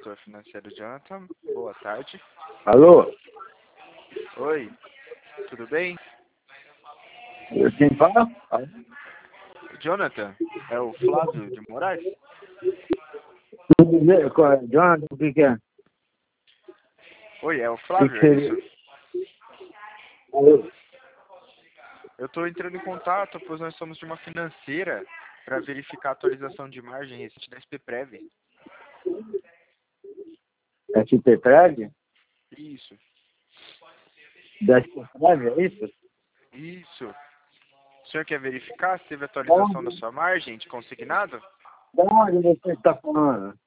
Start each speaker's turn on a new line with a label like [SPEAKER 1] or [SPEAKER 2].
[SPEAKER 1] gestor financeiro Jonathan. Boa tarde.
[SPEAKER 2] Alô?
[SPEAKER 1] Oi, tudo bem?
[SPEAKER 2] Quem fala?
[SPEAKER 1] Jonathan, é o Flávio de Moraes?
[SPEAKER 2] Tudo bem? Jonathan, o que é?
[SPEAKER 1] Oi, é o
[SPEAKER 2] O
[SPEAKER 1] Flávio,
[SPEAKER 2] que
[SPEAKER 1] é
[SPEAKER 2] seria?
[SPEAKER 1] isso?
[SPEAKER 2] Alô?
[SPEAKER 1] Eu estou entrando em contato, pois nós somos de uma financeira para verificar a atualização de margem recente da SPPrev.
[SPEAKER 2] SP Prédio?
[SPEAKER 1] Isso,
[SPEAKER 2] Da SP Prédio, é isso?
[SPEAKER 1] isso. O senhor quer verificar se teve
[SPEAKER 2] Da
[SPEAKER 1] atualização da
[SPEAKER 2] onde,
[SPEAKER 1] sua margem de consignado?
[SPEAKER 2] da onde você está falando?